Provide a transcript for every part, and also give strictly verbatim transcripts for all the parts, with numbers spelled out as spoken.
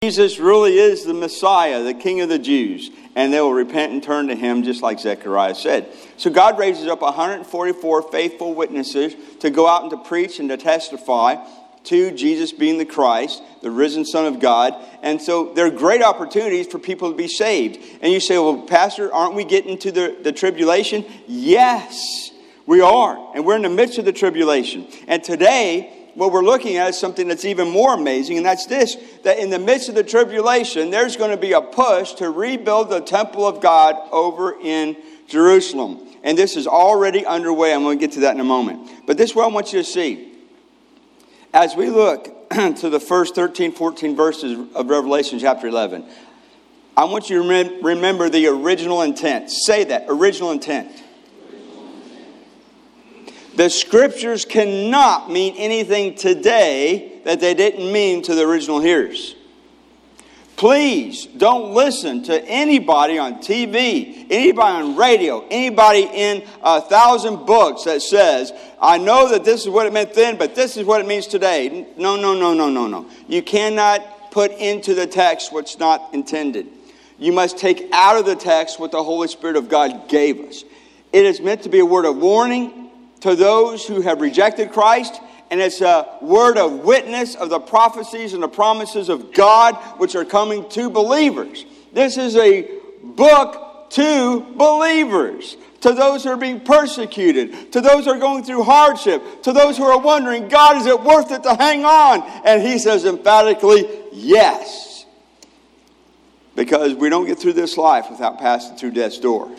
Jesus really is the Messiah, the King of the Jews, and they will repent and turn to him just like Zechariah said. So God raises up one hundred forty-four faithful witnesses to go out and to preach and to testify to Jesus being the Christ, the risen Son of God. And so there are great opportunities for people to be saved. And you say, well, Pastor, aren't we getting to the, the tribulation? Yes, we are. And we're in the midst of the tribulation. And today, what we're looking at is something that's even more amazing, and that's this, that in the midst of the tribulation, there's going to be a push to rebuild the temple of God over in Jerusalem. And this is already underway. I'm going to get to that in a moment. But this is what I want you to see. As we look to the first thirteen, fourteen verses of Revelation chapter eleven, I want you to rem- remember the original intent. Say that, original intent. The scriptures cannot mean anything today that they didn't mean to the original hearers. Please don't listen to anybody on T V, anybody on radio, anybody in a thousand books that says, I know that this is what it meant then, but this is what it means today. No, no, no, no, no, no. You cannot put into the text what's not intended. You must take out of the text what the Holy Spirit of God gave us. It is meant to be a word of warning to those who have rejected Christ, and it's a word of witness of the prophecies and the promises of God which are coming to believers. This is a book to believers, to those who are being persecuted, to those who are going through hardship, to those who are wondering, God, is it worth it to hang on? And he says emphatically, yes. Because we don't get through this life without passing through death's door.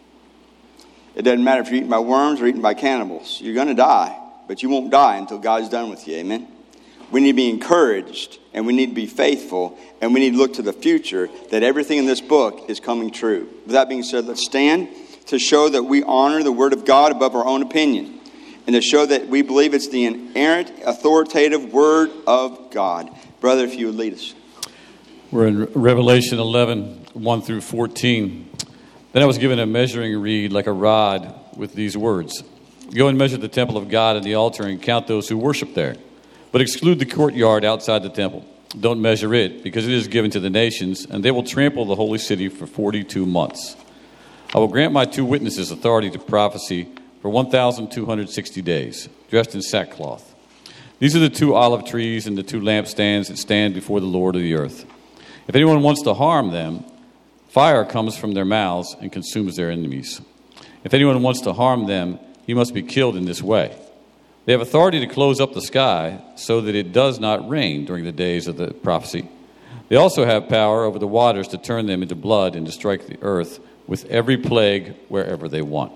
It doesn't matter if you're eaten by worms or eaten by cannibals. You're going to die, but you won't die until God's done with you. Amen? We need to be encouraged, and we need to be faithful, and we need to look to the future that everything in this book is coming true. With that being said, let's stand to show that we honor the Word of God above our own opinion, and to show that we believe it's the inerrant, authoritative Word of God. Brother, if you would lead us. We're in Revelation eleven, one through fourteen. Then I was given a measuring reed like a rod with these words. Go and measure the temple of God and the altar and count those who worship there. But exclude the courtyard outside the temple. Don't measure it, because it is given to the nations, and they will trample the holy city for forty-two months. I will grant my two witnesses authority to prophecy for one thousand two hundred sixty days, dressed in sackcloth. These are the two olive trees and the two lampstands that stand before the Lord of the earth. If anyone wants to harm them, fire comes from their mouths and consumes their enemies. If anyone wants to harm them, he must be killed in this way. They have authority to close up the sky so that it does not rain during the days of the prophecy. They also have power over the waters to turn them into blood and to strike the earth with every plague wherever they want.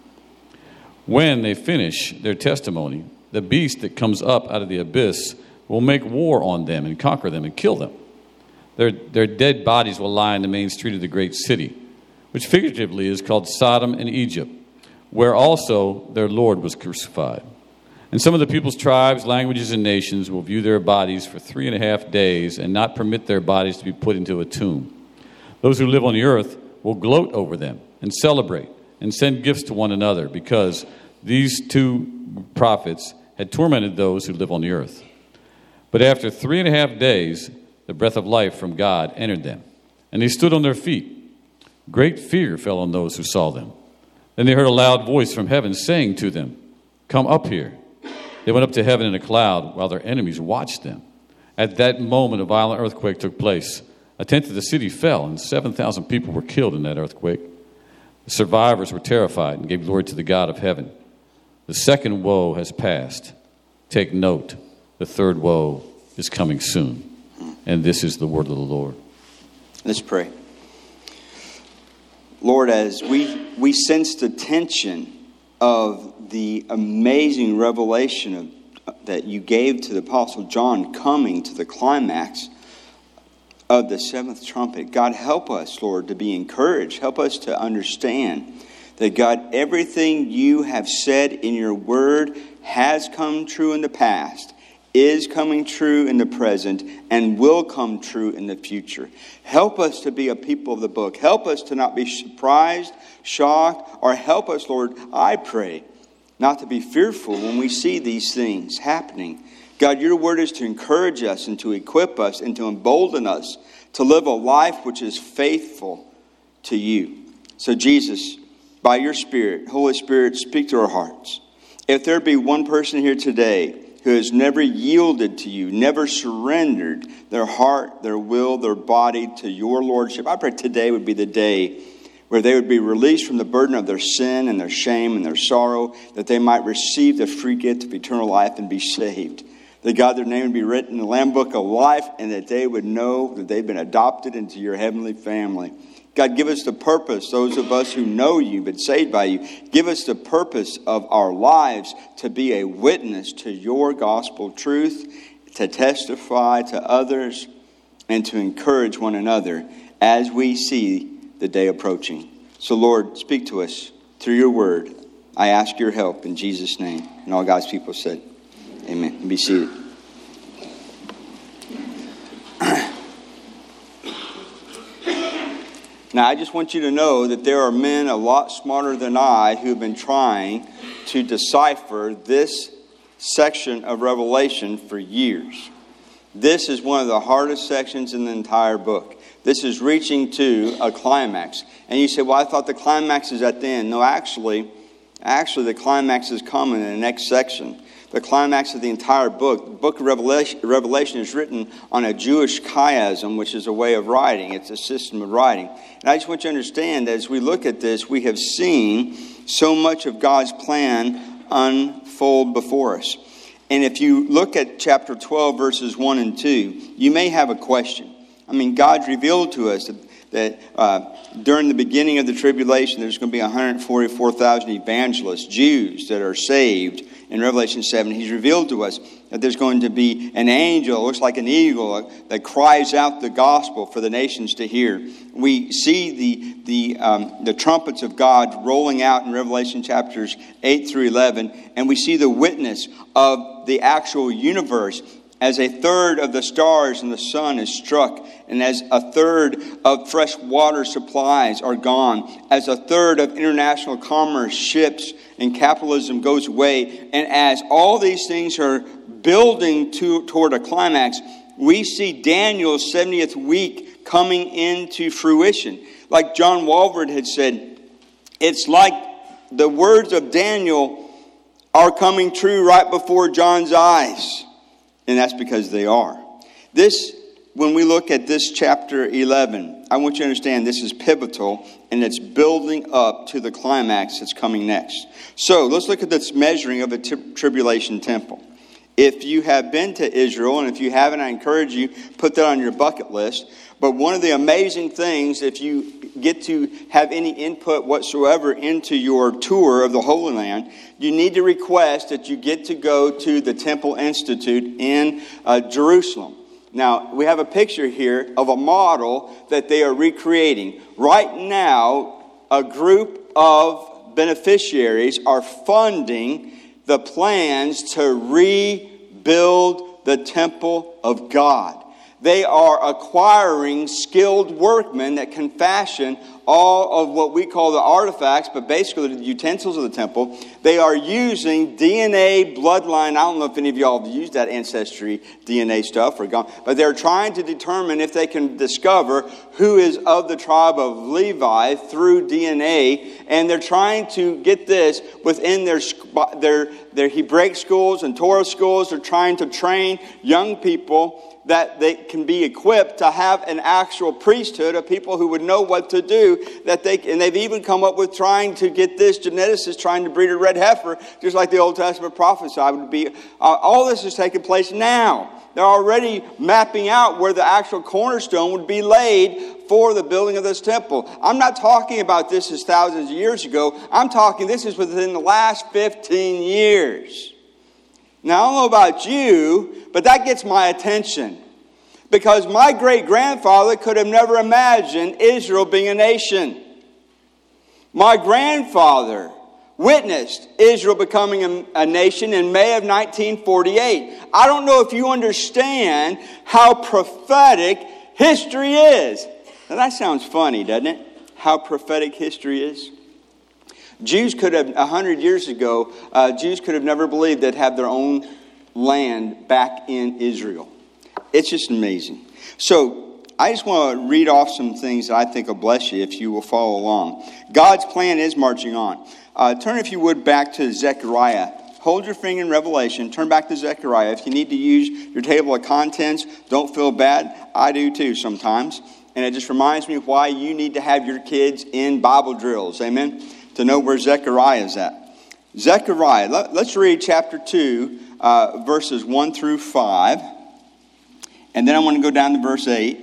When they finish their testimony, the beast that comes up out of the abyss will make war on them and conquer them and kill them. Their, their dead bodies will lie in the main street of the great city, which figuratively is called Sodom and Egypt, where also their Lord was crucified. And some of the people's tribes, languages, and nations will view their bodies for three and a half days and not permit their bodies to be put into a tomb. Those who live on the earth will gloat over them and celebrate and send gifts to one another, because these two prophets had tormented those who live on the earth. But after three and a half days, the breath of life from God entered them, and they stood on their feet. Great fear fell on those who saw them. Then they heard a loud voice from heaven saying to them, "Come up here." They went up to heaven in a cloud while their enemies watched them. At that moment, a violent earthquake took place. A tenth of the city fell, and seven thousand people were killed in that earthquake. The survivors were terrified and gave glory to the God of heaven. The second woe has passed. Take note, the third woe is coming soon. And this is the word of the Lord. Let's pray. Lord, as we, we sense the tension of the amazing revelation of, that you gave to the Apostle John coming to the climax of the seventh trumpet, God, help us, Lord, to be encouraged. Help us to understand that, God, everything you have said in your word has come true in the past, is coming true in the present, and will come true in the future. Help us to be a people of the book. Help us to not be surprised, shocked, or help us, Lord, I pray, not to be fearful when we see these things happening. God, your word is to encourage us and to equip us and to embolden us to live a life which is faithful to you. So Jesus, by your Spirit, Holy Spirit, speak to our hearts. If there be one person here today who has never yielded to you, never surrendered their heart, their will, their body to your lordship, I pray today would be the day where they would be released from the burden of their sin and their shame and their sorrow, that they might receive the free gift of eternal life and be saved. That God, their name would be written in the Lamb Book of Life, and that they would know that they've been adopted into your heavenly family. God, give us the purpose, those of us who know you, been saved by you, give us the purpose of our lives to be a witness to your gospel truth, to testify to others, and to encourage one another as we see the day approaching. So, Lord, speak to us through your word. I ask your help in Jesus' name. And all God's people said, amen. And be seated. Now, I just want you to know that there are men a lot smarter than I who have been trying to decipher this section of Revelation for years. This is one of the hardest sections in the entire book. This is reaching to a climax. And you say, well, I thought the climax is at the end. No, actually, actually the climax is coming in the next section. The climax of the entire book. The book of Revelation, Revelation is written on a Jewish chiasm, which is a way of writing. It's a system of writing. And I just want you to understand that as we look at this, we have seen so much of God's plan unfold before us. And if you look at chapter twelve, verses one and two, you may have a question. I mean, God's revealed to us that, that uh, during the beginning of the tribulation, there's going to be one hundred forty-four thousand evangelists, Jews that are saved. In Revelation seven, he's revealed to us that there's going to be an angel, looks like an eagle, that cries out the gospel for the nations to hear. We see the the um, the trumpets of God rolling out in Revelation chapters eight through eleven, and we see the witness of the actual universe as a third of the stars and the sun is struck, and as a third of fresh water supplies are gone, as a third of international commerce, ships, and capitalism goes away, and as all these things are building to, toward a climax, we see Daniel's seventieth week coming into fruition. Like John Walvoord had said, it's like the words of Daniel are coming true right before John's eyes. And that's because they are. This, when we look at this chapter eleven, I want you to understand this is pivotal, and it's building up to the climax that's coming next. So let's look at this measuring of a t- tribulation temple. If you have been to Israel, and if you haven't, I encourage you, put that on your bucket list. But one of the amazing things, if you get to have any input whatsoever into your tour of the Holy Land, you need to request that you get to go to the Temple Institute in uh, Jerusalem. Now, we have a picture here of a model that they are recreating. Right now, a group of beneficiaries are funding the plans to rebuild the temple of God. They are acquiring skilled workmen that can fashion all of what we call the artifacts, but basically the utensils of the temple. They are using D N A, bloodline. I don't know if any of y'all have used that ancestry D N A stuff or gone, but they're trying to determine if they can discover who is of the tribe of Levi through D N A, and they're trying to get this within their their their Hebraic schools and Torah schools. They're trying to train young people that they can be equipped to have an actual priesthood of people who would know what to do. That they and they've even come up with trying to get this geneticist trying to breed a red heifer, just like the Old Testament prophesied would be. Uh, all this is taking place now. They're already mapping out where the actual cornerstone would be laid for the building of this temple. I'm not talking about this as thousands of years ago. I'm talking this is within the last fifteen years. Now, I don't know about you, but that gets my attention. Because my great-grandfather could have never imagined Israel being a nation. My grandfather witnessed Israel becoming a, a nation in May of nineteen forty-eight. I don't know if you understand how prophetic history is. Now, that sounds funny, doesn't it? How prophetic history is. Jews could have, a hundred years ago, uh, Jews could have never believed they'd have their own land back in Israel. It's just amazing. So I just want to read off some things that I think will bless you if you will follow along. God's plan is marching on. Uh, turn, if you would, back to Zechariah. Hold your finger in Revelation. Turn back to Zechariah. If you need to use your table of contents, don't feel bad. I do too sometimes. And it just reminds me why you need to have your kids in Bible drills. Amen? To know where Zechariah is at. Zechariah, let, let's read chapter two, uh, verses one through five. And then I want to go down to verse eight.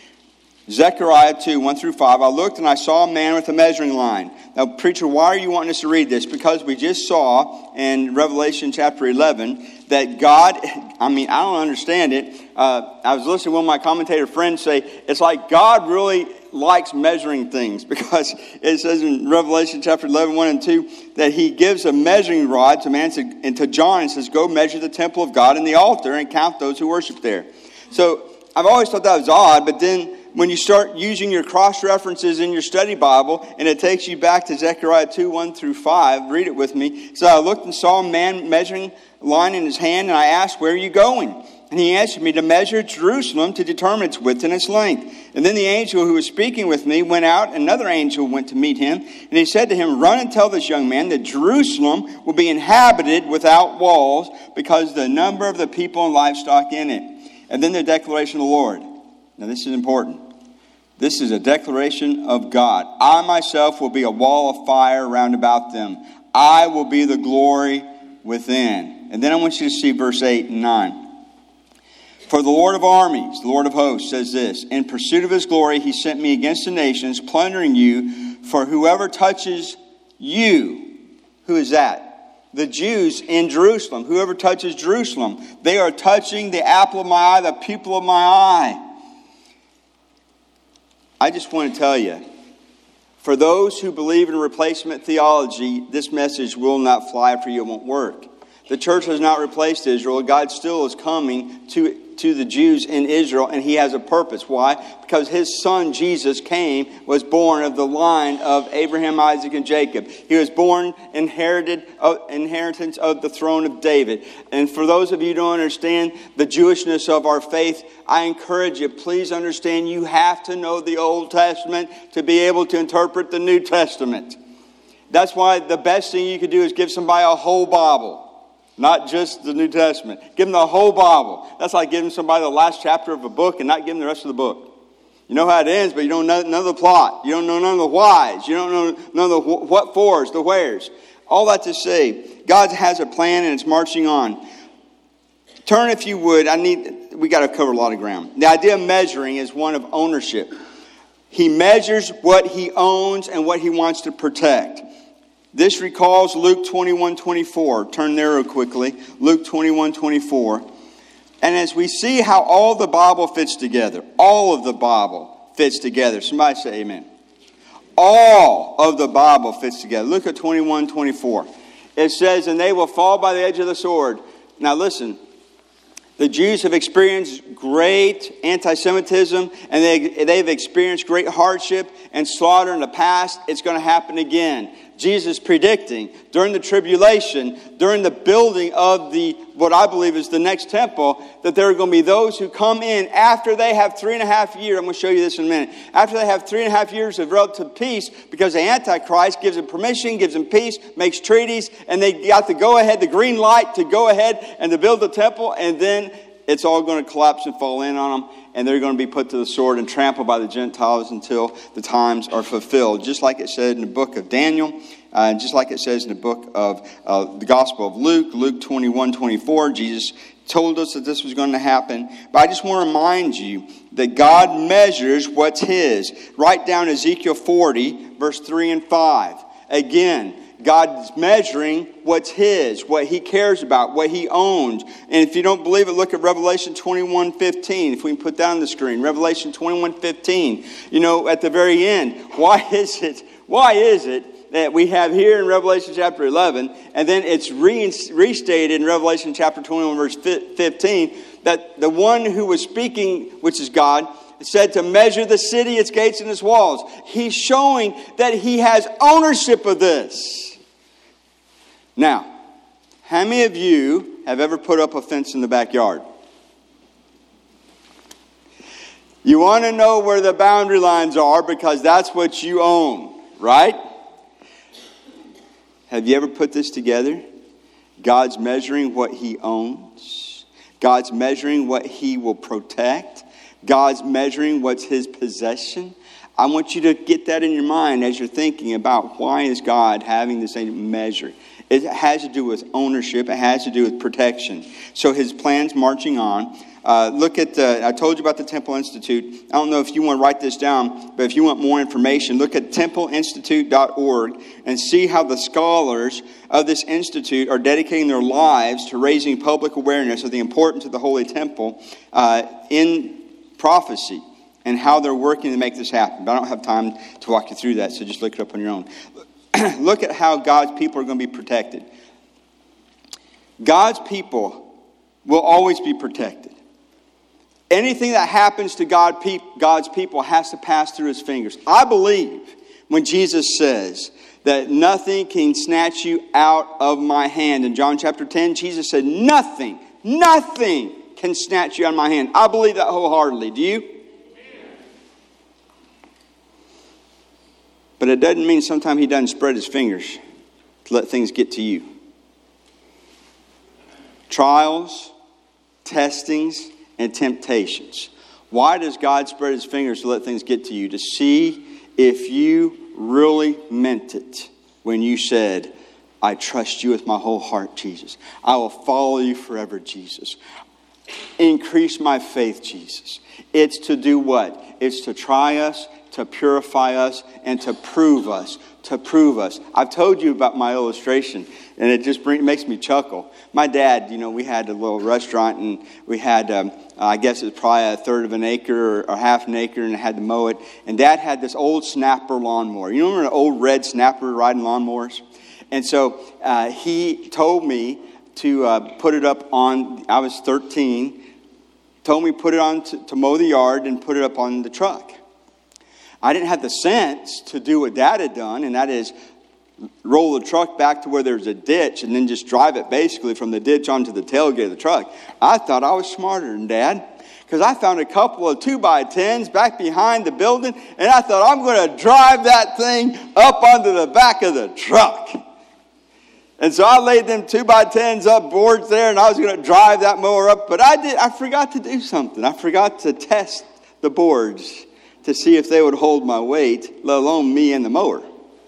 Zechariah two, one through five. I looked and I saw a man with a measuring line. Now, preacher, why are you wanting us to read this? Because we just saw in Revelation chapter eleven that God, I mean, I don't understand it. Uh, I was listening to one of my commentator friends say, it's like God really likes measuring things, because it says in Revelation chapter eleven, one and two, that he gives a measuring rod to man and to John and says, go measure the temple of God and the altar and count those who worship there. So I've always thought that was odd, but then when you start using your cross-references in your study Bible, and it takes you back to Zechariah two, one through five, read it with me. So I looked and saw a man measuring line in his hand, and I asked, where are you going? And he answered me, to measure Jerusalem, to determine its width and its length. And then the angel who was speaking with me went out, and another angel went to meet him. And he said to him, run and tell this young man that Jerusalem will be inhabited without walls, because the number of the people and livestock in it. And then the declaration of the Lord. Now this is important. This is a declaration of God. I myself will be a wall of fire round about them. I will be the glory within. And then I want you to see verse eight and nine. For the Lord of armies, the Lord of hosts, says this, in pursuit of his glory, he sent me against the nations, plundering you. For whoever touches you, who is that? The Jews in Jerusalem. Whoever touches Jerusalem, they are touching the apple of my eye, the pupil of my eye. I just want to tell you, for those who believe in replacement theology, this message will not fly for you. It won't work. The church has not replaced Israel. God still is coming to, to the Jews in Israel, and he has a purpose. Why? Because his son Jesus came, was born of the line of Abraham, Isaac, and Jacob. He was born inherited uh, inheritance of the throne of David. And for those of you who don't understand the Jewishness of our faith, I encourage you, please understand you have to know the Old Testament to be able to interpret the New Testament. That's why the best thing you could do is give somebody a whole Bible. Not just the New Testament. Give them the whole Bible. That's like giving somebody the last chapter of a book and not giving the rest of the book. You know how it ends, but you don't know none of the plot. You don't know none of the whys. You don't know none of the what fors, the wheres. All that to say, God has a plan and it's marching on. Turn, if you would. I need. We got to cover a lot of ground. The idea of measuring is one of ownership. He measures what he owns and what he wants to protect. This recalls Luke twenty-one twenty-four. Turn there real quickly. Luke twenty-one twenty-four. And as we see how all the Bible fits together, all of the Bible fits together. Somebody say amen. All of the Bible fits together. Look at twenty-one twenty-four. It says, and they will fall by the edge of the sword. Now listen. The Jews have experienced great anti-Semitism, and they, they've experienced great hardship and slaughter in the past. It's going to happen again. Jesus predicting during the tribulation, during the building of the what I believe is the next temple, that there are going to be those who come in after they have three and a half years. I'm going to show you this in a minute. After they have three and a half years of relative peace, because the Antichrist gives them permission, gives them peace, makes treaties, and they got the go ahead, the green light to go ahead and to build the temple, and then it's all going to collapse and fall in on them, and they're going to be put to the sword and trampled by the Gentiles until the times are fulfilled. Just like it said in the book of Daniel, uh, just like it says in the book of uh, the Gospel of Luke, Luke twenty-one twenty-four, Jesus told us that this was going to happen. But I just want to remind you that God measures what's his. Write down Ezekiel forty, verse three and five. Again, God's measuring what's his, what he cares about, what he owns. And if you don't believe it, look at Revelation twenty-one fifteen. If we can put that on the screen. Revelation twenty-one fifteen. You know, at the very end, why is it, why is it that we have here in Revelation chapter eleven, and then it's restated in Revelation chapter twenty-one, verse fifteen, that the one who was speaking, which is God, said to measure the city, its gates, and its walls. He's showing that he has ownership of this. Now, how many of you have ever put up a fence in the backyard? You want to know where the boundary lines are because that's what you own, right? Have you ever put this together? God's measuring what he owns. God's measuring what he will protect. God's measuring what's his possession. I want you to get that in your mind as you're thinking about why is God having this measure. It has to do with ownership. It has to do with protection. So his plan's marching on. Uh, look at, the, I told you about the Temple Institute. I don't know if you want to write this down, but if you want more information, look at temple institute dot org and see how the scholars of this institute are dedicating their lives to raising public awareness of the importance of the Holy Temple uh, in prophecy and how they're working to make this happen. But I don't have time to walk you through that, so just look it up on your own. Look at how God's people are going to be protected. God's people will always be protected. Anything that happens to God, God's people has to pass through his fingers. I believe when Jesus says that nothing can snatch you out of my hand. In John chapter ten, Jesus said, nothing, nothing can snatch you out of my hand. I believe that wholeheartedly. Do you? But it doesn't mean sometimes he doesn't spread his fingers to let things get to you. Trials, testings, and temptations. Why does God spread his fingers to let things get to you? To see if you really meant it when you said, I trust you with my whole heart, Jesus. I will follow you forever, Jesus. Increase my faith, Jesus. It's to do what? It's to try us, to purify us, and to prove us. To prove us. I've told you about my illustration, and it just bring, makes me chuckle. My dad, you know, we had a little restaurant, and we had, um, I guess it was probably a third of an acre or, or half an acre, and I had to mow it. And Dad had this old snapper lawnmower. You remember an old red snapper riding lawnmowers? And so uh, he told me to uh, put it up on, I was thirteen, told me to put it on to, to mow the yard and put it up on the truck. I didn't have the sense to do what Dad had done, and that is roll the truck back to where there's a ditch and then just drive it basically from the ditch onto the tailgate of the truck. I thought I was smarter than Dad because I found a couple of two by tens back behind the building, and I thought I'm going to drive that thing up onto the back of the truck. And so I laid them two by tens up, boards there, and I was going to drive that mower up. But I did. I forgot to do something. I forgot to test the boards to see if they would hold my weight, let alone me and the mower.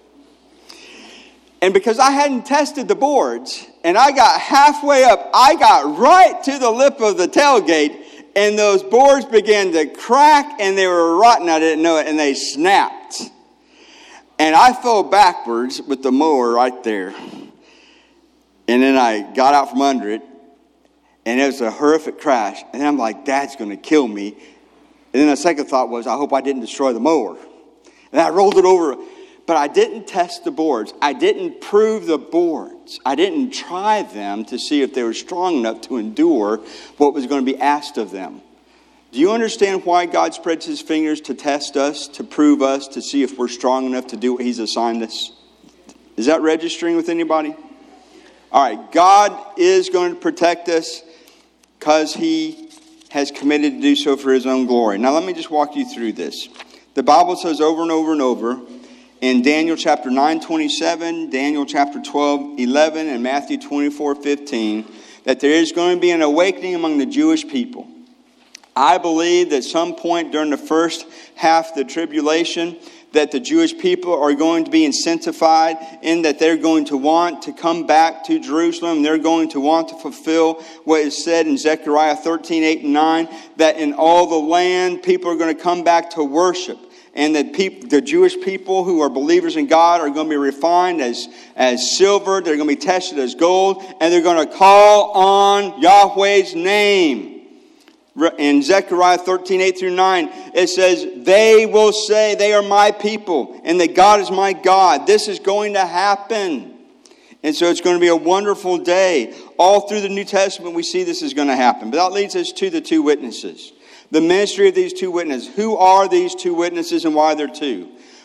And because I hadn't tested the boards, and I got halfway up, I got right to the lip of the tailgate, and those boards began to crack, and they were rotten. I didn't know it, and they snapped. And I fell backwards with the mower right there. And then I got out from under it, and it was a horrific crash. And I'm like, Dad's going to kill me. And then the second thought was, I hope I didn't destroy the mower. And I rolled it over. But I didn't test the boards. I didn't prove the boards. I didn't try them to see if they were strong enough to endure what was going to be asked of them. Do you understand why God spreads his fingers to test us, to prove us, to see if we're strong enough to do what he's assigned us? Is that registering with anybody? All right, God is going to protect us because he has committed to do so for his own glory. Now let me just walk you through this. The Bible says over and over and over in Daniel chapter nine twenty-seven, Daniel chapter twelve eleven, and Matthew twenty-four fifteen that there is going to be an awakening among the Jewish people. I believe that at some point during the first half of the tribulation that the Jewish people are going to be incentivized in that they're going to want to come back to Jerusalem. They're going to want to fulfill what is said in Zechariah thirteen, eight and nine, that in all the land people are going to come back to worship. And that people, the Jewish people who are believers in God are going to be refined as, as silver. They're going to be tested as gold. And they're going to call on Yahweh's name. In Zechariah thirteen, eight through nine, it says, they will say they are my people and that God is my God. This is going to happen. And so it's going to be a wonderful day. All through the New Testament, we see this is going to happen. But that leads us to the two witnesses. The ministry of these two witnesses. Who are these two witnesses and why are there two?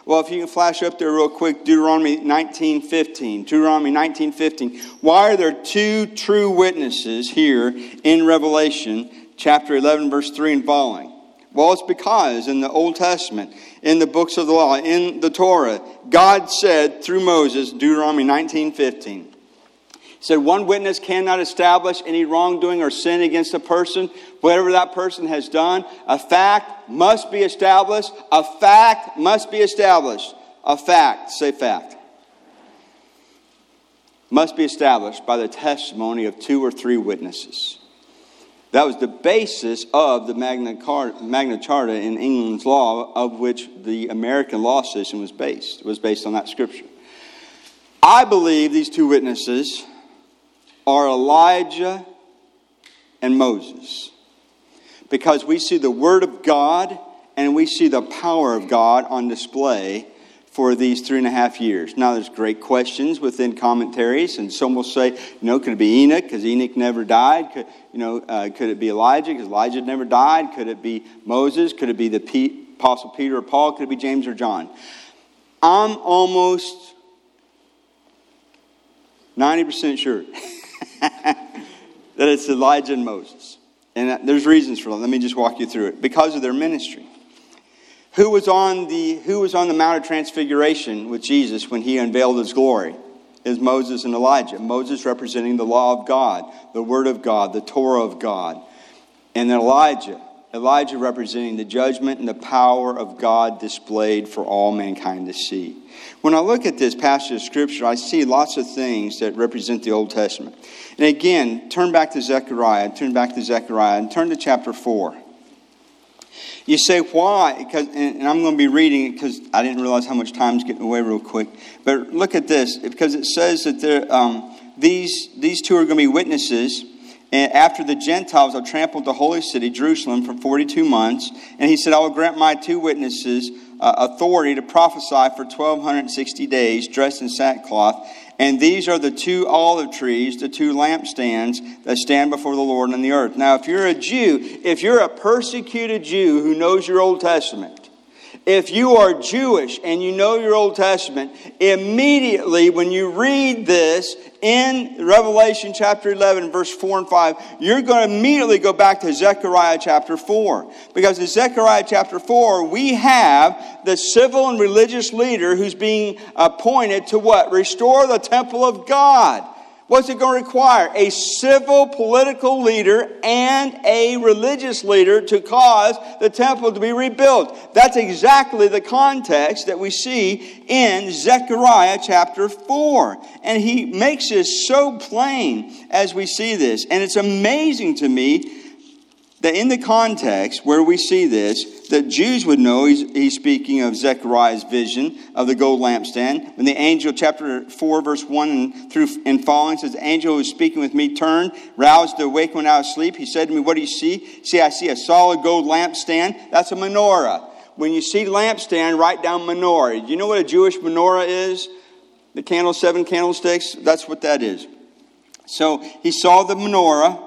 Well, if you can flash up there real quick, Deuteronomy nineteen fifteen. Deuteronomy nineteen fifteen. Why are there two true witnesses here in Revelation chapter eleven, verse three and following? Well, it's because in the Old Testament, in the books of the law, in the Torah, God said through Moses, Deuteronomy nineteen fifteen, He said, one witness cannot establish any wrongdoing or sin against a person. Whatever that person has done, a fact must be established. A fact must be established. A fact, say fact, must be established by the testimony of two or three witnesses. That was the basis of the Magna Carta, Magna Charta in England's law, of which the American law system was based. It was based on that scripture. I believe these two witnesses are Elijah and Moses, because we see the Word of God and we see the power of God on display for these three and a half years. Now, there's great questions within commentaries, and some will say, you know, could it be Enoch because Enoch never died? Could, you know, uh, could it be Elijah because Elijah never died? Could it be Moses? Could it be the P- Apostle Peter or Paul? Could it be James or John? I'm almost ninety percent sure that it's Elijah and Moses. And there's reasons for that. Let me just walk you through it. Because of their ministry. Who was on the Who was on the Mount of Transfiguration with Jesus when he unveiled his glory? Is Moses and Elijah. Moses representing the law of God, the Word of God, the Torah of God. And then Elijah. Elijah representing the judgment and the power of God displayed for all mankind to see. When I look at this passage of Scripture, I see lots of things that represent the Old Testament. And again, turn back to Zechariah, turn back to Zechariah, and turn to chapter four. You say, why? Because, and I'm going to be reading it because I didn't realize how much time's getting away real quick. But look at this, because it says that there, um, these, these two are going to be witnesses. And after the Gentiles have trampled the holy city, Jerusalem, for forty-two months. And he said, I will grant my two witnesses uh, authority to prophesy for twelve sixty days, dressed in sackcloth. And these are the two olive trees, the two lampstands that stand before the Lord on the earth. Now, if you're a Jew, if you're a persecuted Jew who knows your Old Testament, if you are Jewish and you know your Old Testament, immediately when you read this in Revelation chapter eleven, verse four and five, you're going to immediately go back to Zechariah chapter four. Because in Zechariah chapter four, we have the civil and religious leader who's being appointed to what? Restore the temple of God. What's it going to require? A civil political leader and a religious leader to cause the temple to be rebuilt. That's exactly the context that we see in Zechariah chapter four. And he makes this so plain as we see this. And it's amazing to me that in the context where we see this, that Jews would know he's, he's speaking of Zechariah's vision of the gold lampstand. When the angel, chapter four, verse one and through and following, says, the angel who was speaking with me turned, roused to awake when I was asleep. He said to me, what do you see? See, I see a solid gold lampstand. That's a menorah. When you see lampstand, write down menorah. Do you know what a Jewish menorah is? The candle, seven candlesticks? That's what that is. So he saw the menorah.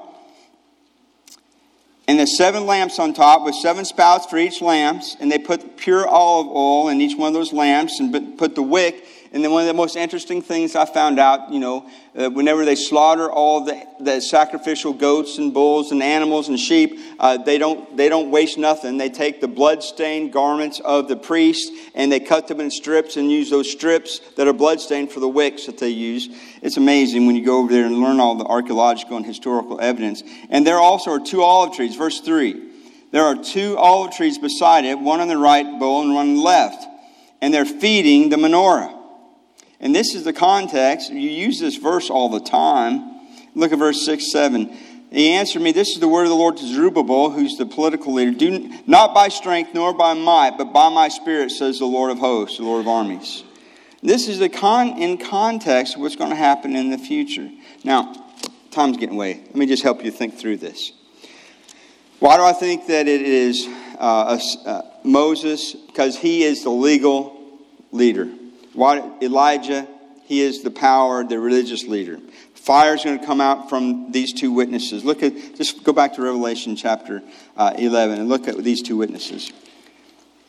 And the seven lamps on top with seven spouts for each lamps. And they put pure olive oil in each one of those lamps and put the wick. And then one of the most interesting things I found out, you know, uh, whenever they slaughter all the, the sacrificial goats and bulls and animals and sheep, uh, they don't they don't waste nothing. They take the blood-stained garments of the priest and they cut them in strips and use those strips that are blood-stained for the wicks that they use. It's amazing when you go over there and learn all the archaeological and historical evidence. And there also are two olive trees. Verse three. There are two olive trees beside it, one on the right bowl and one on the left. And they're feeding the menorah. And this is the context. You use this verse all the time. Look at verse six, seven. He answered me, this is the word of the Lord to Zerubbabel, who's the political leader. Do not by strength nor by might, but by my spirit, says the Lord of hosts, the Lord of armies. This is the con in context of what's going to happen in the future. Now, time's getting away. Let me just help you think through this. Why do I think that it is uh, uh, Moses? Because he is the legal leader. Why, Elijah, he is the power, the religious leader. Fire is going to come out from these two witnesses. Look at, just go back to Revelation chapter uh, eleven and look at these two witnesses.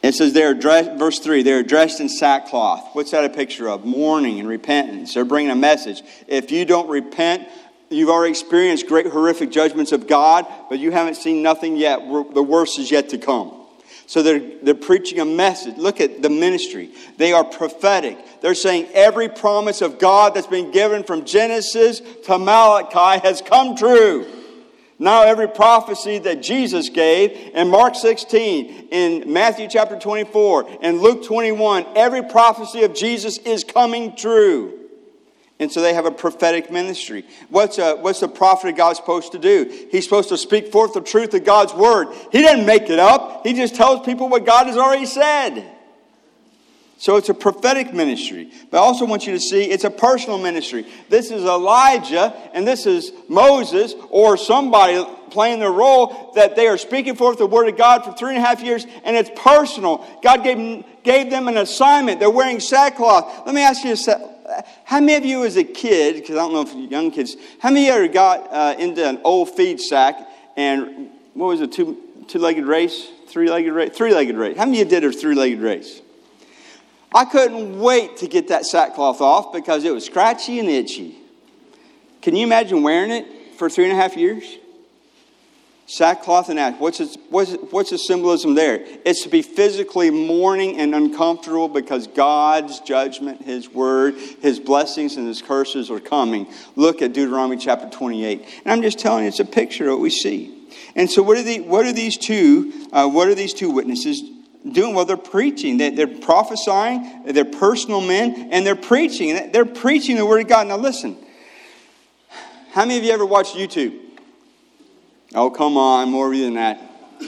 It says they're dressed, verse three, they're dressed in sackcloth. What's that a picture of? Mourning and repentance. They're bringing a message. If you don't repent, you've already experienced great horrific judgments of God, but you haven't seen nothing yet. The worst is yet to come. So they're, they're preaching a message. Look at the ministry. They are prophetic. They're saying every promise of God that's been given from Genesis to Malachi has come true. Now every prophecy that Jesus gave in Mark sixteen, in Matthew chapter twenty-four, and Luke twenty-one, every prophecy of Jesus is coming true. And so they have a prophetic ministry. What's a, what's a prophet of God supposed to do? He's supposed to speak forth the truth of God's word. He doesn't make it up. He just tells people what God has already said. So it's a prophetic ministry. But I also want you to see it's a personal ministry. This is Elijah and this is Moses or somebody playing their role that they are speaking forth the word of God for three and a half years, and it's personal. God gave, gave them an assignment. They're wearing sackcloth. Let me ask you a How many of you as a kid, because I don't know if young kids, how many of you ever got uh, into an old feed sack and what was it, two, two-legged race, three-legged race, three-legged race? How many of you did a three-legged race? I couldn't wait to get that sackcloth off because it was scratchy and itchy. Can you imagine wearing it for three and a half years? Sackcloth and ash. What's its, what's, what's the symbolism there? It's to be physically mourning and uncomfortable because God's judgment, His word, His blessings, and His curses are coming. Look at Deuteronomy chapter twenty-eight. And I'm just telling you, it's a picture of what we see. And so what are, the, what are these two, uh, what are these two witnesses doing? Well, they're preaching. They, they're prophesying. They're personal men. And they're preaching. They're preaching the word of God. Now listen. How many of you ever watched YouTube? Oh, come on, more of you than that.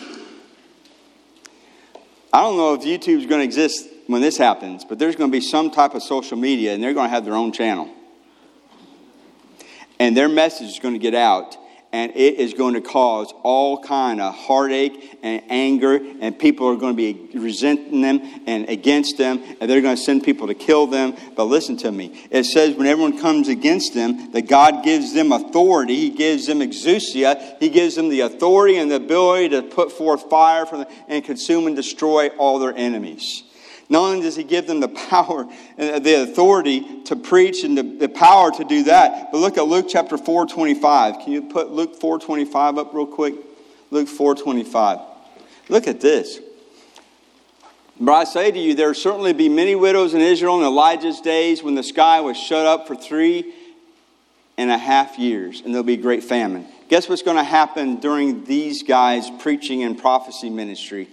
I don't know if YouTube's going to exist when this happens, but there's going to be some type of social media, and they're going to have their own channel. And their message is going to get out, and it is going to cause all kind of heartache and anger, and people are going to be resenting them and against them, and they're going to send people to kill them. But listen to me. It says when everyone comes against them, that God gives them authority. He gives them exousia. He gives them the authority and the ability to put forth fire from them and consume and destroy all their enemies. Not only does He give them the power and the authority to preach and the, the power to do that, but look at Luke chapter four twenty-five. Can you put Luke four twenty-five up real quick? Luke four twenty-five. Look at this. But I say to you, there will certainly be many widows in Israel in Elijah's days when the sky was shut up for three and a half years, and there'll be great famine. Guess what's going to happen during these guys' preaching and prophecy ministry?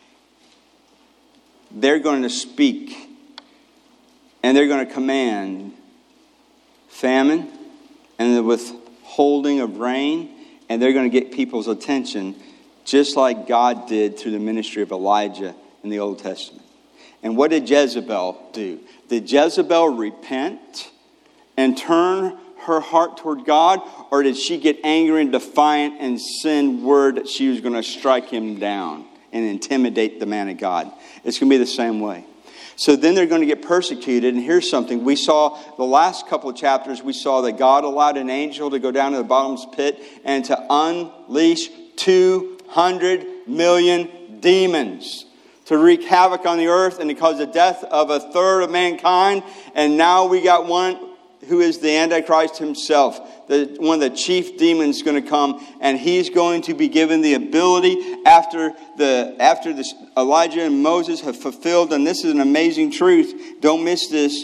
They're going to speak and they're going to command famine and the withholding of rain, and they're going to get people's attention just like God did through the ministry of Elijah in the Old Testament. And what did Jezebel do? Did Jezebel repent and turn her heart toward God, or did she get angry and defiant and send word that she was going to strike him down and intimidate the man of God? It's going to be the same way. So then they're going to get persecuted. And here's something. We saw the last couple of chapters, we saw that God allowed an angel to go down to the bottomless pit and to unleash two hundred million demons to wreak havoc on the earth and to cause the death of a third of mankind. And now we got one who is the Antichrist himself. The, one of the chief demons is going to come, and he's going to be given the ability after the after this, Elijah and Moses have fulfilled, and this is an amazing truth. Don't miss this.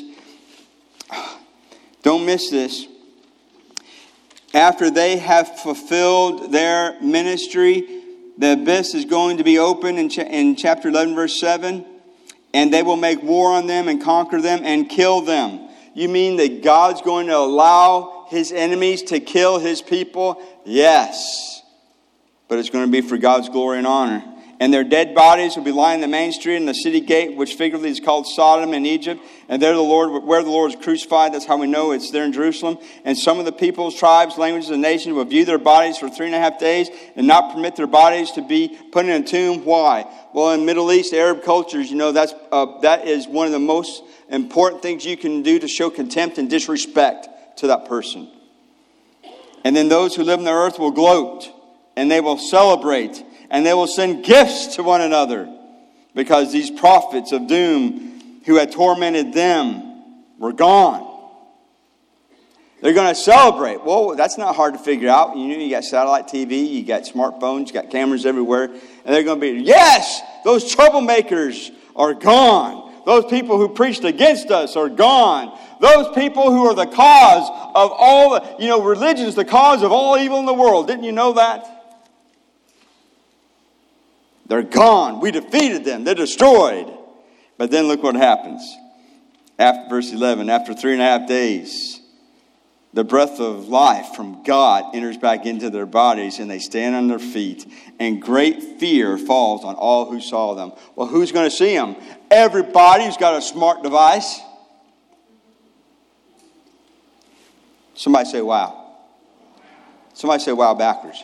Don't miss this. After they have fulfilled their ministry, the abyss is going to be open in, cha- in chapter eleven, verse seven, and they will make war on them and conquer them and kill them. You mean that God's going to allow His enemies to kill His people? Yes. But it's going to be for God's glory and honor. And their dead bodies will be lying in the main street in the city gate, which figuratively is called Sodom in Egypt. And there the Lord, where the Lord is crucified, that's how we know it's there in Jerusalem. And some of the peoples, tribes, languages, and nations will view their bodies for three and a half days and not permit their bodies to be put in a tomb. Why? Well, in Middle East, Arab cultures, you know, that's uh, that is one of the most important things you can do to show contempt and disrespect to that person. And then those who live on the earth will gloat, and they will celebrate, and they will send gifts to one another. because these prophets of doom who had tormented them were gone. They're going to celebrate. Well, that's not hard to figure out. You know, you got satellite T V, you got smartphones, you got cameras everywhere. And they're going to be, yes, those troublemakers are gone. Those people who preached against us are gone. Those people who are the cause of all, the, you know, religion is the cause of all evil in the world. Didn't you know that? They're gone. We defeated them. They're destroyed. But then look what happens. After verse eleven, after three and a half days, the breath of life from God enters back into their bodies, and they stand on their feet, and great fear falls on all who saw them. Well, who's going to see them? Everybody who's got a smart device. Somebody say, wow. Somebody say, wow, backwards.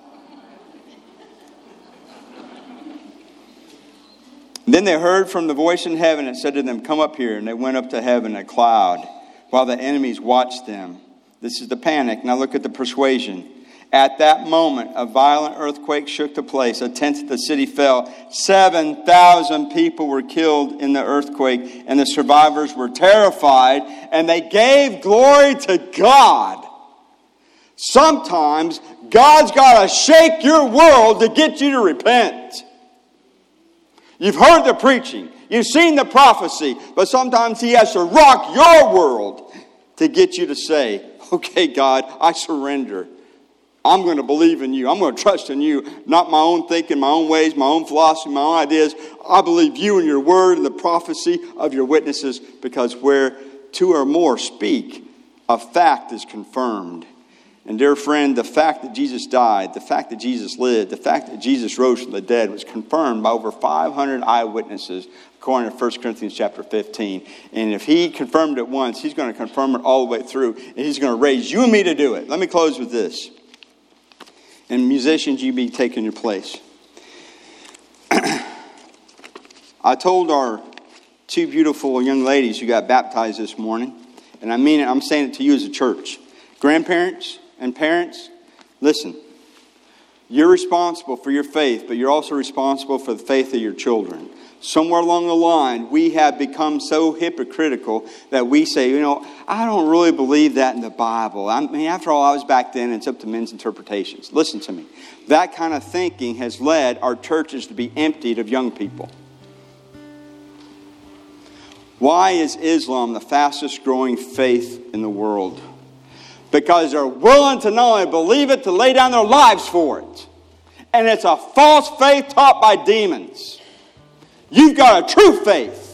Then they heard from the voice in heaven and said to them, come up here. And they went up to heaven in a cloud while the enemies watched them. This is the panic. Now look at the persuasion. At that moment, a violent earthquake shook the place. A tenth of the city fell. Seven thousand people were killed in the earthquake, and the survivors were terrified, and they gave glory to God. Sometimes God's got to shake your world to get you to repent. You've heard the preaching. You've seen the prophecy. But sometimes He has to rock your world to get you to say, okay, God, I surrender. I'm going to believe in you. I'm going to trust in you. Not my own thinking, my own ways, my own philosophy, my own ideas. I believe you and your word and the prophecy of your witnesses, because where two or more speak, a fact is confirmed. And dear friend, the fact that Jesus died, the fact that Jesus lived, the fact that Jesus rose from the dead was confirmed by over five hundred eyewitnesses, according to First Corinthians chapter fifteen. And if He confirmed it once, He's going to confirm it all the way through. And He's going to raise you and me to do it. Let me close with this. And musicians, you be taking your place. I told our two beautiful young ladies who got baptized this morning, and I mean it, I'm saying it to you as a church. Grandparents and parents, listen. You're responsible for your faith, but you're also responsible for the faith of your children. Somewhere along the line, we have become so hypocritical that we say, you know, I don't really believe that in the Bible. I mean, after all, I was back then, and it's up to men's interpretations. Listen to me. That kind of thinking has led our churches to be emptied of young people. Why is Islam the fastest growing faith in the world? Because they're willing to not only believe it, to lay down their lives for it. And it's a false faith taught by demons. You've got a true faith.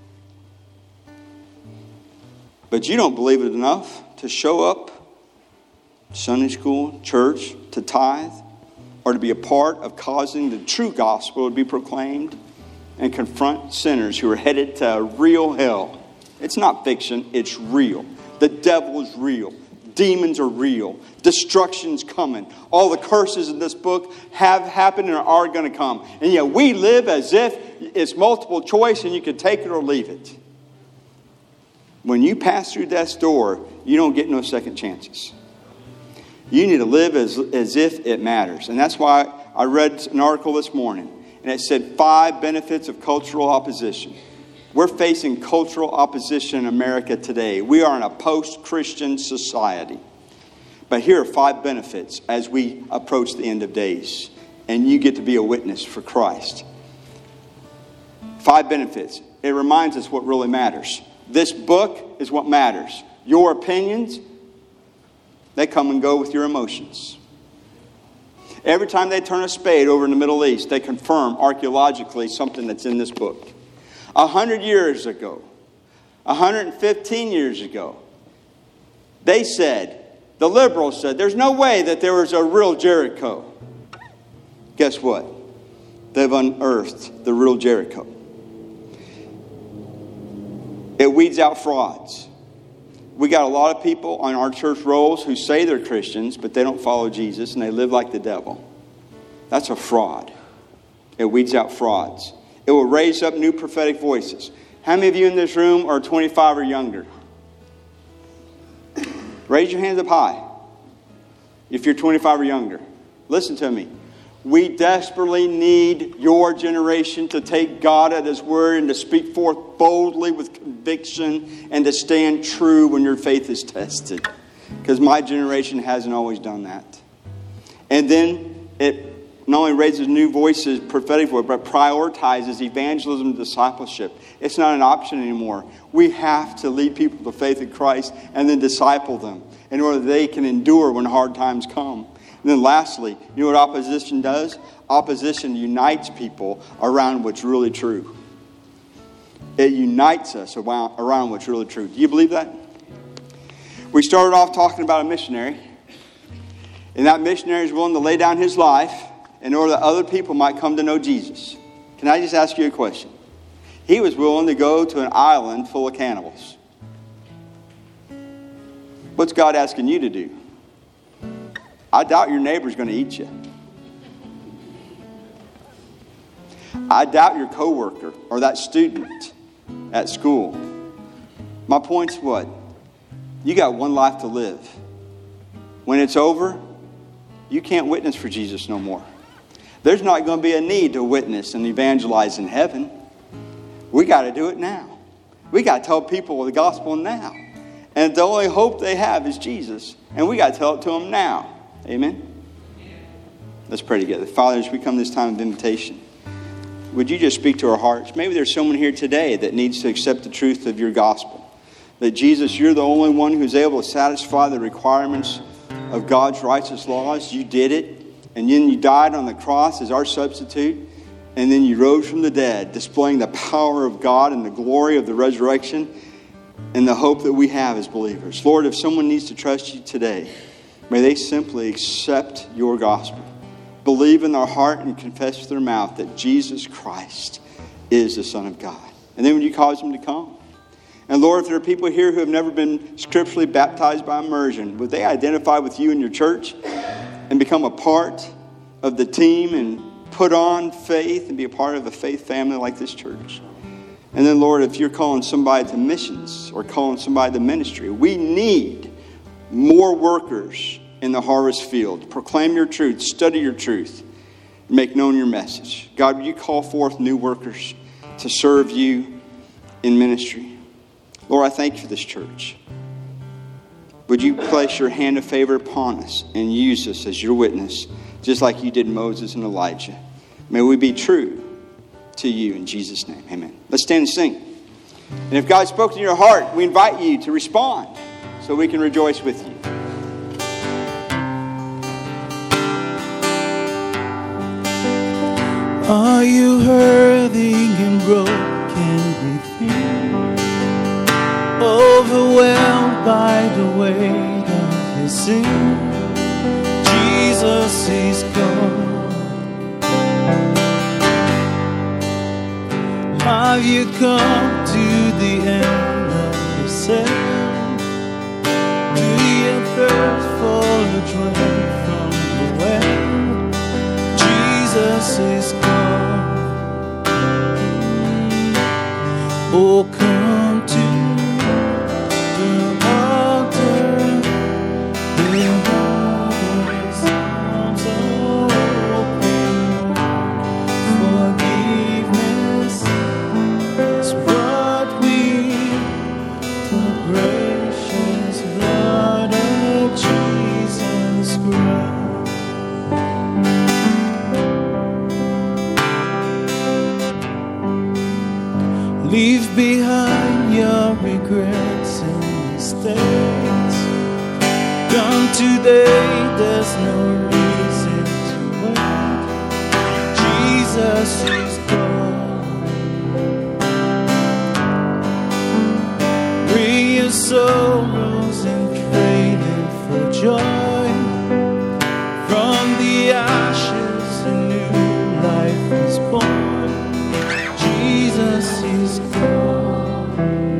But you don't believe it enough to show up Sunday school, church, to tithe, or to be a part of causing the true gospel to be proclaimed and confront sinners who are headed to real hell. It's not fiction, it's real. The devil is real. Demons are real. Destruction's coming. All the curses in this book have happened and are going to come. And yet we live as if it's multiple choice and you can take it or leave it. When you pass through death's door, you don't get no second chances. You need to live as, as if it matters. And that's why I read an article this morning. And it said five benefits of cultural opposition. We're facing cultural opposition in America today. We are in a post-Christian society. But here are five benefits as we approach the end of days. And you get to be a witness for Christ. Five benefits. It reminds us what really matters. This book is what matters. Your opinions, they come and go with your emotions. Every time they turn a spade over in the Middle East, they confirm archaeologically something that's in this book. A hundred years ago, a hundred fifteen years ago, they said, the liberals said, there's no way that there was a real Jericho. Guess what? They've unearthed the real Jericho. It weeds out frauds. We got a lot of people on our church rolls who say they're Christians, but they don't follow Jesus and they live like the devil. That's a fraud. It weeds out frauds. It will raise up new prophetic voices. How many of you in this room are twenty-five or younger? Raise your hands up high if you're twenty-five or younger. Listen to me. We desperately need your generation to take God at His word and to speak forth boldly with conviction and to stand true when your faith is tested. Because my generation hasn't always done that. And then it not only raises new voices, prophetic voice, but prioritizes evangelism and discipleship. It's not an option anymore. We have to lead people to faith in Christ and then disciple them in order that they can endure when hard times come. And then lastly, you know what opposition does? Opposition unites people around what's really true. It unites us around, around what's really true. Do you believe that? We started off talking about a missionary. And that missionary is willing to lay down his life in order that other people might come to know Jesus. Can I just ask you a question? He was willing to go to an island full of cannibals. What's God asking you to do? I doubt your neighbor's going to eat you. I doubt your coworker or that student at school. My point's what? You got one life to live. When it's over, you can't witness for Jesus no more. There's not going to be a need to witness and evangelize in heaven. We got to do it now. We got to tell people the gospel now. And the only hope they have is Jesus. And we got to tell it to them now. Amen? Let's pray together. Father, as we come this time of invitation, would you just speak to our hearts? Maybe there's someone here today that needs to accept the truth of your gospel. That Jesus, you're the only one who's able to satisfy the requirements of God's righteous laws. You did it. And then you died on the cross as our substitute. And then you rose from the dead, displaying the power of God and the glory of the resurrection and the hope that we have as believers. Lord, if someone needs to trust you today, may they simply accept your gospel, believe in their heart and confess with their mouth that Jesus Christ is the Son of God. And then when you cause them to come. And Lord, if there are people here who have never been scripturally baptized by immersion, would they identify with you in your church and become a part of the team and put on faith and be a part of a faith family like this church? And then, Lord, if you're calling somebody to missions or calling somebody to ministry, we need more workers in the harvest field. Proclaim your truth, study your truth, make known your message. God, will you call forth new workers to serve you in ministry? Lord, I thank you for this church. Would you place your hand of favor upon us and use us as your witness, just like you did Moses and Elijah? May we be true to you in Jesus' name. Amen. Let's stand and sing. And if God spoke to your heart, we invite you to respond so we can rejoice with you. Are you hurting and broken within, overwhelmed by the weight of your sin? Jesus is gone. Have you come to the end of yourself? Do you thirst for a drink from the well? Jesus is gone. Oh, come to the altar. The Father's arms are open. Forgiveness is brought with the precious blood of Jesus Christ. Leave behind your regrets and mistakes. Come today, there's no reason to wait. Jesus is gone. Bring your sorrows and trade for joy. From the ashes a new life is born. Jesus is gone.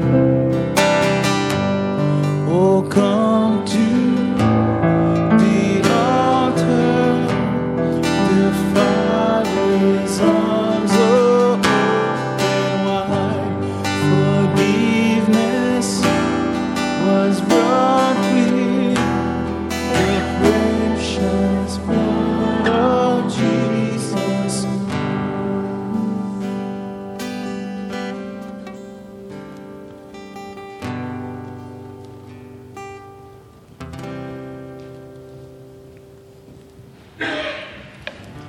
Oh, come to the altar. The Father's arms are open wide. Forgiveness was brought with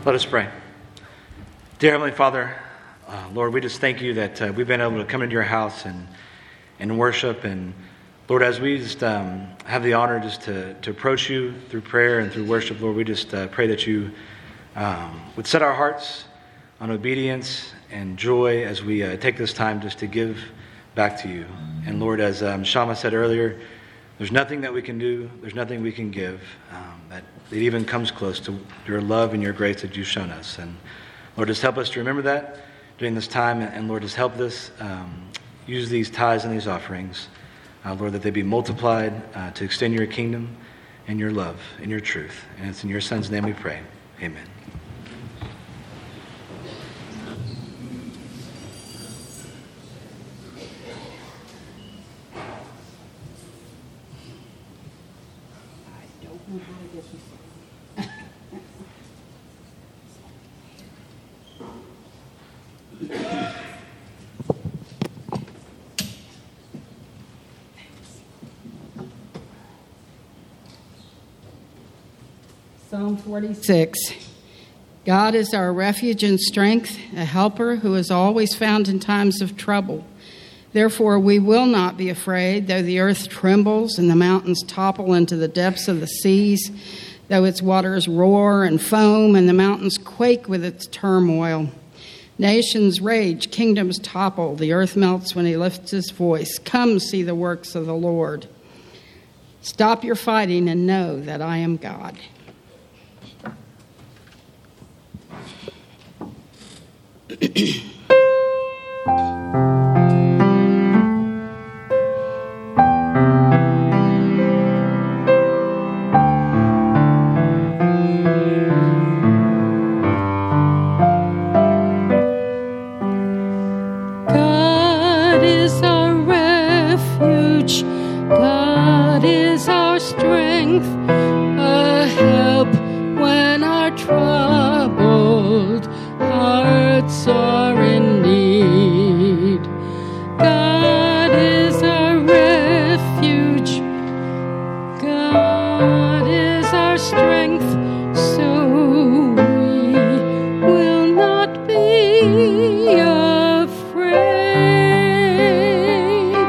Let us pray. Dear Heavenly Father, uh, Lord, we just thank you that uh, we've been able to come into your house and and worship. And Lord, as we just um, have the honor just to, to approach you through prayer and through worship, Lord, we just uh, pray that you um, would set our hearts on obedience and joy as we uh, take this time just to give back to you. And Lord, as um, Shama said earlier, there's nothing that we can do, there's nothing we can give um, that it even comes close to your love and your grace that you've shown us. And Lord, just help us to remember that during this time. And Lord, just help us um, use these tithes and these offerings, uh, Lord, that they be multiplied uh, to extend your kingdom and your love and your truth. And it's in your Son's name we pray. Amen. Psalm forty-six. God is our refuge and strength, a helper who is always found in times of trouble. Therefore we will not be afraid, though the earth trembles and the mountains topple into the depths of the seas, though its waters roar and foam and the mountains quake with its turmoil. Nations rage, kingdoms topple, the earth melts when he lifts his voice. Come see the works of the Lord. Stop your fighting and know that I am God. God is our refuge, God is our strength, a help when our troubled hearts are in need. God is our refuge, God is our strength, so we will not be afraid.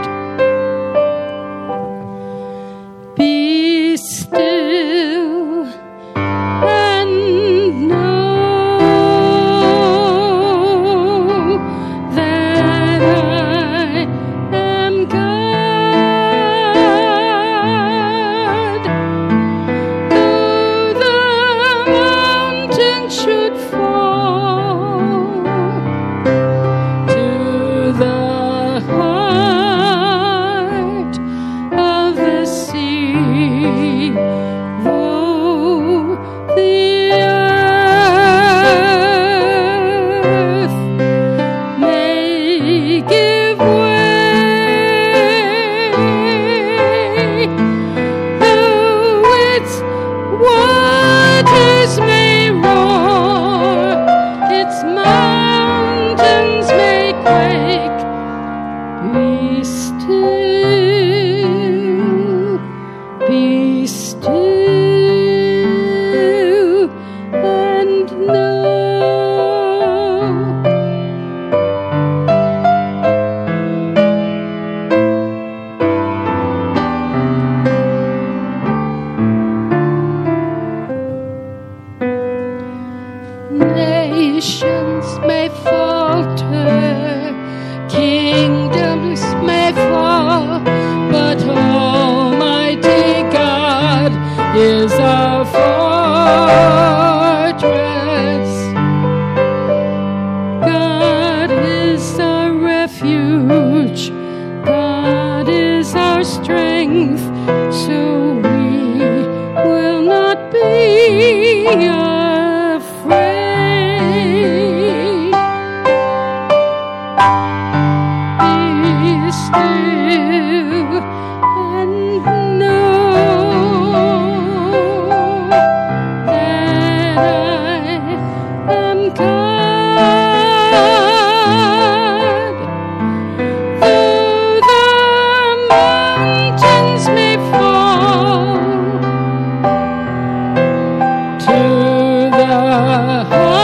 Be still and know that I am God. Though the mountains should fall to the heart of the sea, though the earth may give way, though its waters may roar, its mountains may quake, be still, be still, and know. Nations may falter, kingdoms may fall, but Almighty God is our fortress. God is our refuge, God is our strength, so we will not be afraid. Be still and know that I am God. Though the mountains may fall to the heart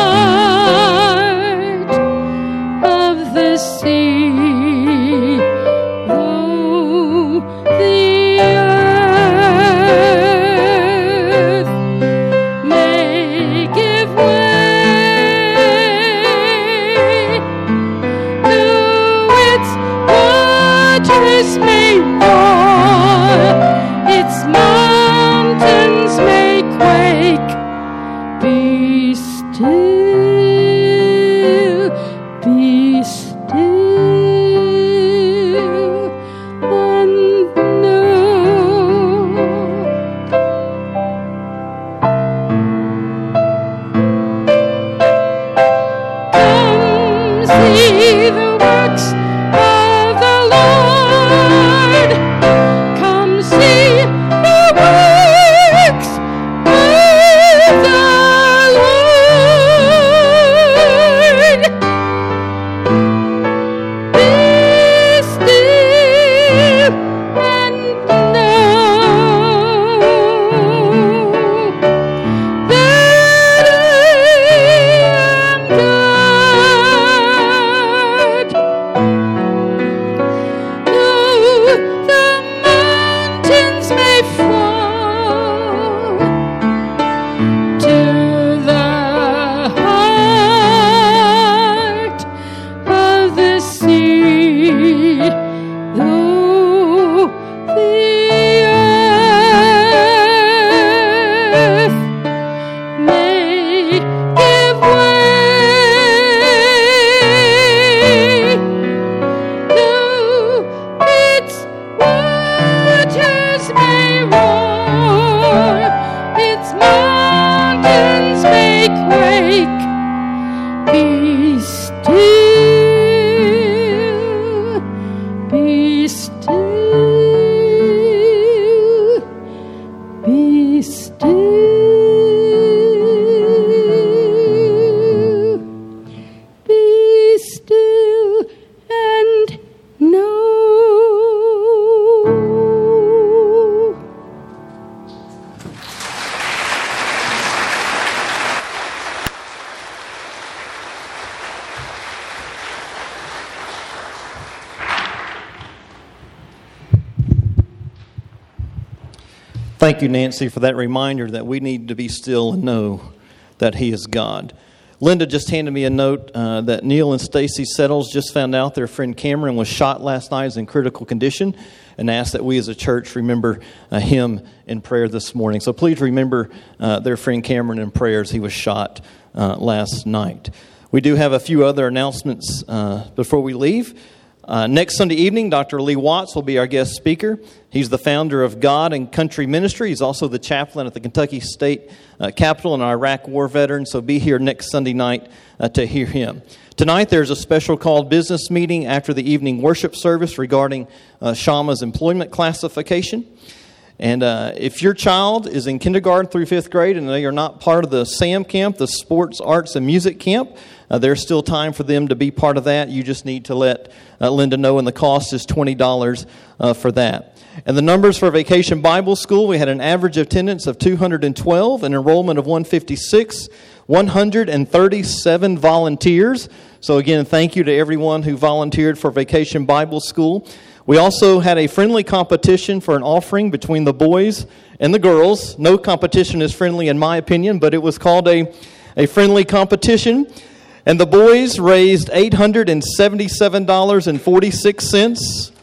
Thank you, Nancy, for that reminder that we need to be still and know that He is God. Linda just handed me a note uh, that Neil and Stacy Settles just found out their friend Cameron was shot last night, is in critical condition, and asked that we as a church remember uh, him in prayer this morning. So please remember uh, their friend Cameron in prayers. He was shot uh, last night. We do have a few other announcements uh, before we leave. Uh, next Sunday evening, Doctor Lee Watts will be our guest speaker. He's the founder of God and Country Ministry. He's also the chaplain at the Kentucky State uh, Capitol and an Iraq War veteran. So be here next Sunday night uh, to hear him. Tonight, there's a special called business meeting after the evening worship service regarding uh, Shama's employment classification. And uh, if your child is in kindergarten through fifth grade and they are not part of the SAM camp, the Sports, Arts, and Music camp, uh, there's still time for them to be part of that. You just need to let uh, Linda know, and the cost is twenty dollars uh, for that. And the numbers for Vacation Bible School, we had an average attendance of two hundred twelve, an enrollment of one hundred fifty-six, one hundred thirty-seven volunteers. So again, thank you to everyone who volunteered for Vacation Bible School. We also had a friendly competition for an offering between the boys and the girls. No competition is friendly in my opinion, but it was called a, a friendly competition. And the boys raised eight hundred seventy-seven dollars and forty-six cents.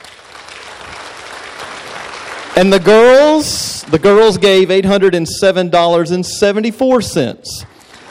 And the girls, the girls gave eight hundred seven dollars and seventy-four cents.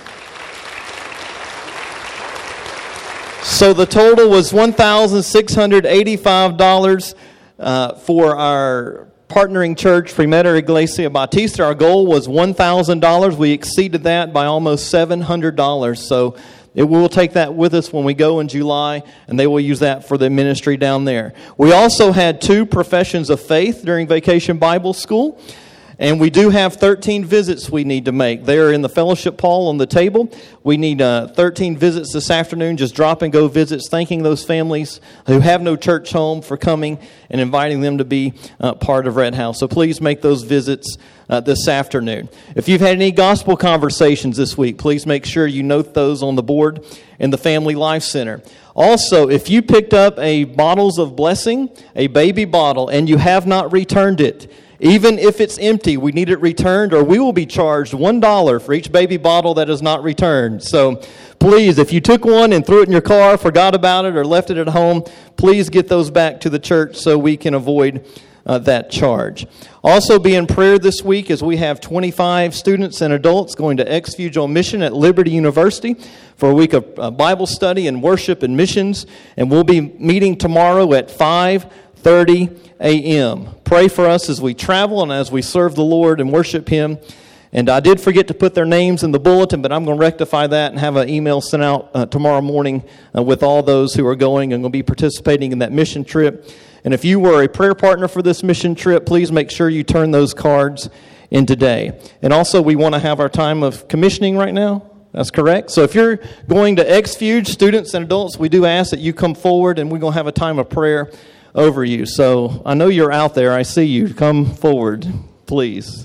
So the total was one thousand six hundred eighty-five dollars uh, for our partnering church, Primera Iglesia Bautista. Our goal was one thousand dollars. We exceeded that by almost seven hundred dollars. So it, we'll take that with us when we go in July, and they will use that for the ministry down there. We also had two professions of faith during Vacation Bible School. And we do have thirteen visits we need to make. They are in the fellowship hall on the table. We need uh, thirteen visits this afternoon, just drop and go visits, thanking those families who have no church home for coming and inviting them to be uh, part of Red House. So please make those visits uh, this afternoon. If you've had any gospel conversations this week, please make sure you note those on the board in the Family Life Center. Also, if you picked up a Bottles of Blessing, a baby bottle, and you have not returned it, Even if it's empty, we need it returned, or we will be charged one dollar for each baby bottle that is not returned. So please, if you took one and threw it in your car, forgot about it, or left it at home, please get those back to the church so we can avoid uh, that charge. Also be in prayer this week as we have twenty-five students and adults going to Exfuge on Mission at Liberty University for a week of uh, Bible study and worship and missions. And we'll be meeting tomorrow at five thirty a.m. Pray for us as we travel and as we serve the Lord and worship Him. And I did forget to put their names in the bulletin, but I'm going to rectify that and have an email sent out uh, tomorrow morning uh, with all those who are going and going to be participating in that mission trip. And if you were a prayer partner for this mission trip, please make sure you turn those cards in today. And also, we want to have our time of commissioning right now. That's correct. So if you're going to Exfuge, students and adults, we do ask that you come forward, and we're going to have a time of prayer over you. So I know you're out there. I see you. Come forward, please.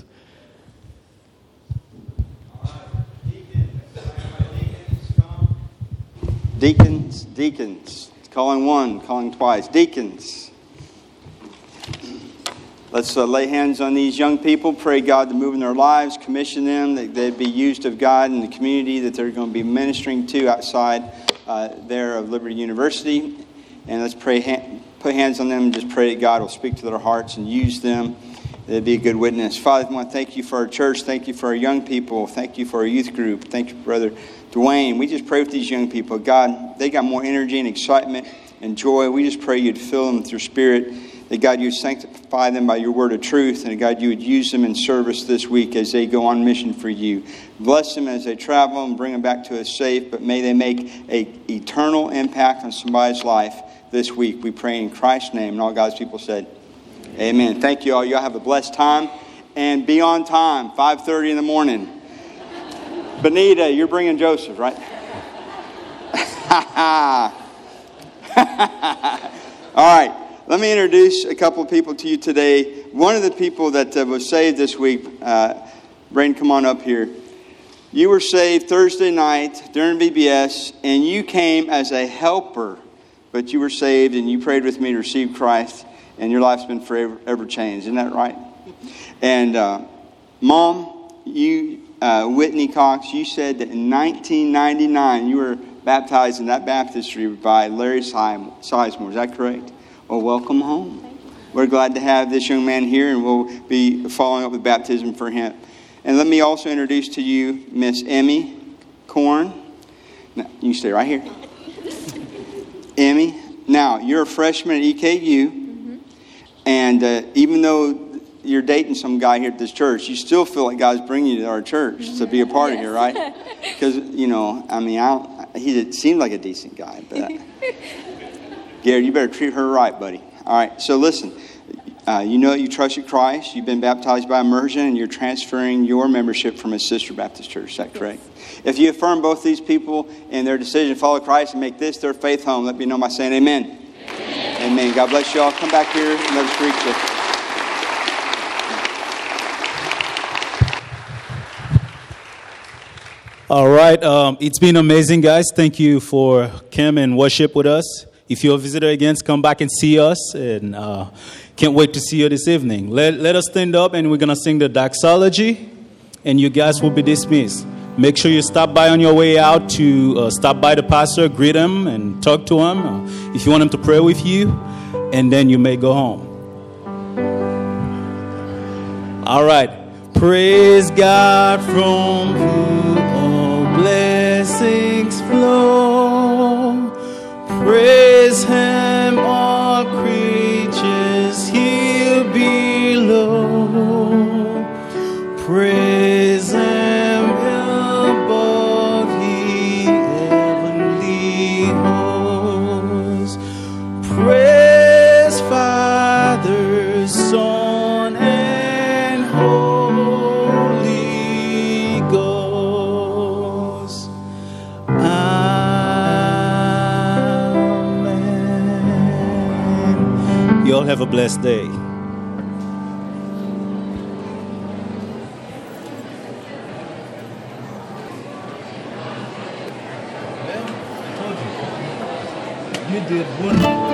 Deacons, deacons. Calling one, calling twice. Deacons. Let's uh, lay hands on these young people. Pray God to move in their lives. Commission them that they'd be used of God in the community that they're going to be ministering to outside uh, there of Liberty University. And let's pray. Ha- put hands on them and just pray that God will speak to their hearts and use them. They'd be a good witness. Father, I want to thank you for our church. Thank you for our young people. Thank you for our youth group. Thank you, Brother Dwayne. We just pray with these young people. God, they got more energy and excitement and joy. We just pray you'd fill them with your Spirit. That God, you would sanctify them by your word of truth. And God, you would use them in service this week as they go on mission for you. Bless them as they travel and bring them back to us safe. But may they make an eternal impact on somebody's life this week. We pray in Christ's name. And all God's people said, amen. Thank you all. Y'all have a blessed time. And be on time, five thirty in the morning. Benita, you're bringing Joseph, right? All right. Let me introduce a couple of people to you today. One of the people that uh, was saved this week, uh, Braden, come on up here. You were saved Thursday night during V B S, and you came as a helper, but you were saved and you prayed with me to receive Christ, and your life's been forever ever changed. Isn't that right? And uh, Mom, you, uh, Whitney Cox, you said that in nineteen ninety-nine you were baptized in that baptistry by Larry Sizemore. Is that correct? Well, welcome home. We're glad to have this young man here, and we'll be following up with baptism for him. And let me also introduce to you Miss Emmy Korn. Now, you stay right here. Emmy, now, you're a freshman at E K U, mm-hmm. and uh, even though you're dating some guy here at this church, you still feel like God's bringing you to our church mm-hmm. to be a part yes. of here, right? Because, you know, I mean, I don't, he seemed like a decent guy, but... Gary, you better treat her right, buddy. All right, so listen. Uh, you know you trusted Christ. You've been baptized by immersion, and you're transferring your membership from a sister Baptist church. Is that correct? Yes. If you affirm both these people in their decision to follow Christ and make this their faith home, let me know by saying amen. Amen. Amen. God bless you all. Come back here and let us preach it. All right. Um, it's been amazing, guys. Thank you for coming and worship with us. If you're a visitor again, come back and see us. And uh, can't wait to see you this evening. Let, let us stand up, and we're going to sing the doxology. And you guys will be dismissed. Make sure you stop by on your way out to uh, stop by the pastor, greet him, and talk to him. Uh, if you want him to pray with you. And then you may go home. All right. Praise God from whom all blessings flow. Praise Him, all creatures here below. Praise Him above the heavenly hosts. Praise Father, Son, and Holy Ghost. You all have a blessed day. You did wonderful.